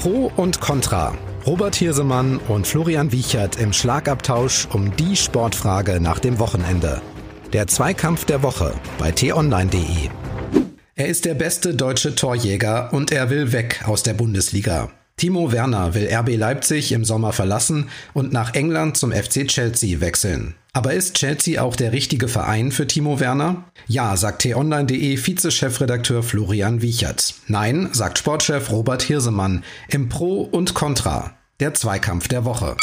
Pro und Contra. Robert Hirsemann und Florian Wiechert im Schlagabtausch um die Sportfrage nach dem Wochenende. Der Zweikampf der Woche bei t-online.de. Er ist der beste deutsche Torjäger und er will weg aus der Bundesliga. Timo Werner will RB Leipzig im Sommer verlassen und nach England zum FC Chelsea wechseln. Aber ist Chelsea auch der richtige Verein für Timo Werner? Ja, sagt t-online.de Vize-Chefredakteur Florian Wiechert. Nein, sagt Sportchef Robert Hirsemann im Pro und Contra. Der Zweikampf der Woche.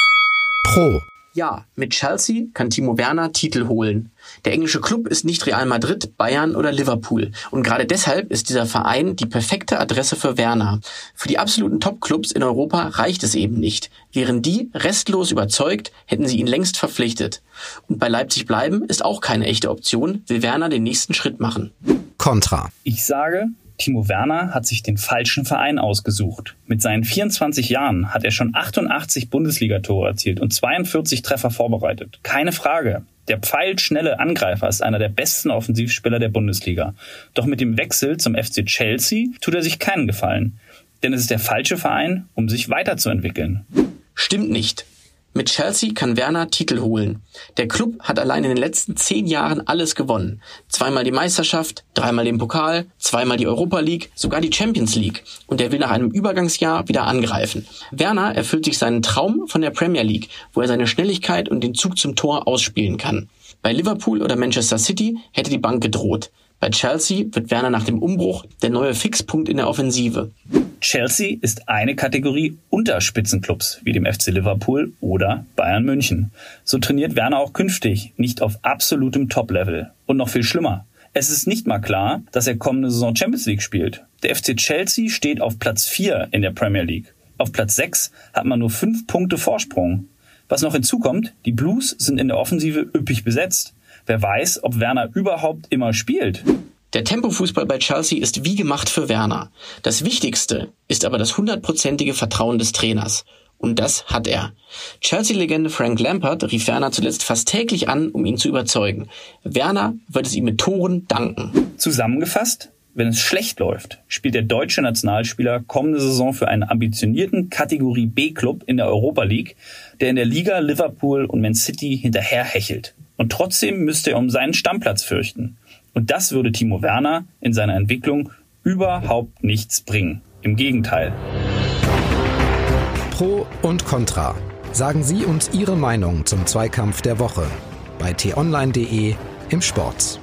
Pro. Ja, mit Chelsea kann Timo Werner Titel holen. Der englische Club ist nicht Real Madrid, Bayern oder Liverpool. Und gerade deshalb ist dieser Verein die perfekte Adresse für Werner. Für die absoluten Top-Clubs in Europa reicht es eben nicht. Wären die restlos überzeugt, hätten sie ihn längst verpflichtet. Und bei Leipzig bleiben ist auch keine echte Option, will Werner den nächsten Schritt machen. Contra. Ich sage, Timo Werner hat sich den falschen Verein ausgesucht. Mit seinen 24 Jahren hat er schon 88 Bundesligatore erzielt und 42 Treffer vorbereitet. Keine Frage. Der pfeilschnelle Angreifer ist einer der besten Offensivspieler der Bundesliga. Doch mit dem Wechsel zum FC Chelsea tut er sich keinen Gefallen. Denn es ist der falsche Verein, um sich weiterzuentwickeln. Stimmt nicht. Mit Chelsea kann Werner Titel holen. Der Club hat allein in den letzten 10 Jahren alles gewonnen. 2-mal die Meisterschaft, 3-mal den Pokal, 2-mal die Europa League, sogar die Champions League. Und er will nach einem Übergangsjahr wieder angreifen. Werner erfüllt sich seinen Traum von der Premier League, wo er seine Schnelligkeit und den Zug zum Tor ausspielen kann. Bei Liverpool oder Manchester City hätte die Bank gedroht. Bei Chelsea wird Werner nach dem Umbruch der neue Fixpunkt in der Offensive. Chelsea ist eine Kategorie unter Spitzenclubs wie dem FC Liverpool oder Bayern München. So trainiert Werner auch künftig nicht auf absolutem Top-Level. Und noch viel schlimmer. Es ist nicht mal klar, dass er kommende Saison Champions League spielt. Der FC Chelsea steht auf Platz 4 in der Premier League. Auf Platz 6 hat man nur 5 Punkte Vorsprung. Was noch hinzukommt, die Blues sind in der Offensive üppig besetzt. Wer weiß, ob Werner überhaupt immer spielt. Der Tempofußball bei Chelsea ist wie gemacht für Werner. Das Wichtigste ist aber das 100%ige Vertrauen des Trainers. Und das hat er. Chelsea-Legende Frank Lampard rief Werner zuletzt fast täglich an, um ihn zu überzeugen. Werner wird es ihm mit Toren danken. Zusammengefasst, wenn es schlecht läuft, spielt der deutsche Nationalspieler kommende Saison für einen ambitionierten Kategorie B-Club in der Europa League, der in der Liga Liverpool und Man City hinterherhechelt. Und trotzdem müsste er um seinen Stammplatz fürchten. Und das würde Timo Werner in seiner Entwicklung überhaupt nichts bringen. Im Gegenteil. Pro und Contra. Sagen Sie uns Ihre Meinung zum Zweikampf der Woche bei t-online.de im Sport.